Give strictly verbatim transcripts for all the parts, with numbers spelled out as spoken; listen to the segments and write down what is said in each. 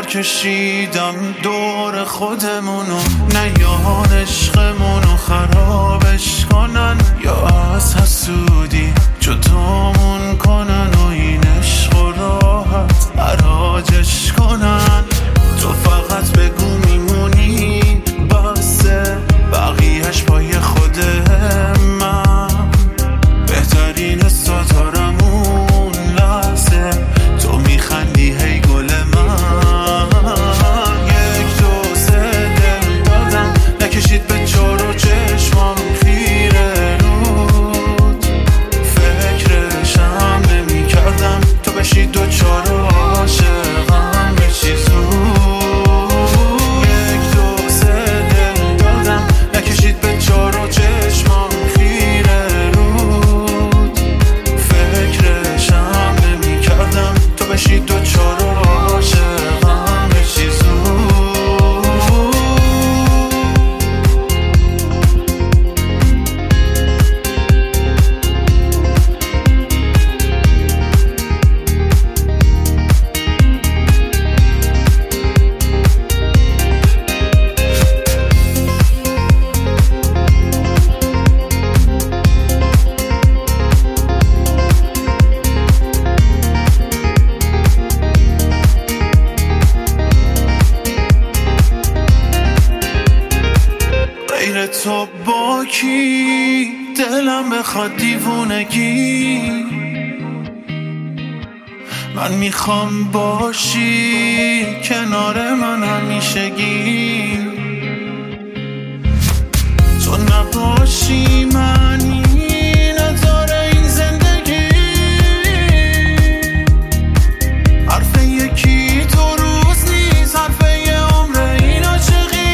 کشیدم دور خودمونو، نه یا عشقمونو خرابش کنن یا از حسودی جدامون کنن و این عشق و راحت عراجش کنن. تو فقط بگو میمونی بسه، بقیهش پای خود من. بهترین ستارم اون لحظه تو میخندی هی گل من. یک دو سه دل دادم نکشید به چارو چشمام خیره رود، فکرشم نمی کردم تو بشی دو چارو عاشقم بشی زود. یک دو سه دل دادم نکشید به چارو چشمام خیره رود، فکرشم نمی کردم تو بشی دو چارو عاشقم بشی زود. غیر تو با کی دلم بخواد دیوونگی، من میخوام باشی کنار من همیشگی. تو نباشی معنی نداره این زندگی، حرف یکی دو روز نیست، حرف یه عمر این عاشقی.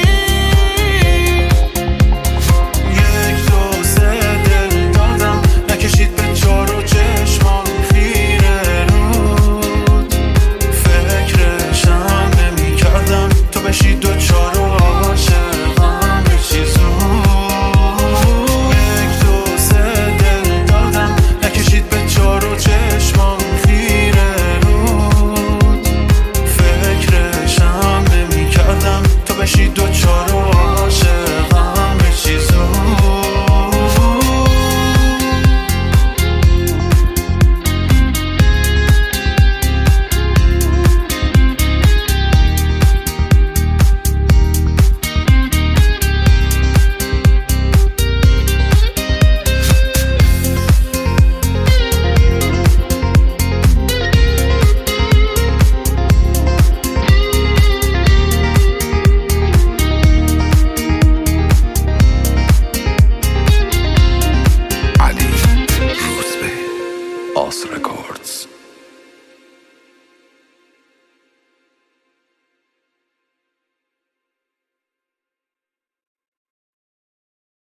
یک دو سه دل دادم نکشید به چارو چشمام خیره رود، فکرشم نمی کردم تو بشی دو چارو عاشقم بشی زود. یک دو سه دل دادم نکشید به چارو چشمام خیره رود، فکرشم نمی کردم تو بشی دو چارو عاشقم بشی زود. Os Records.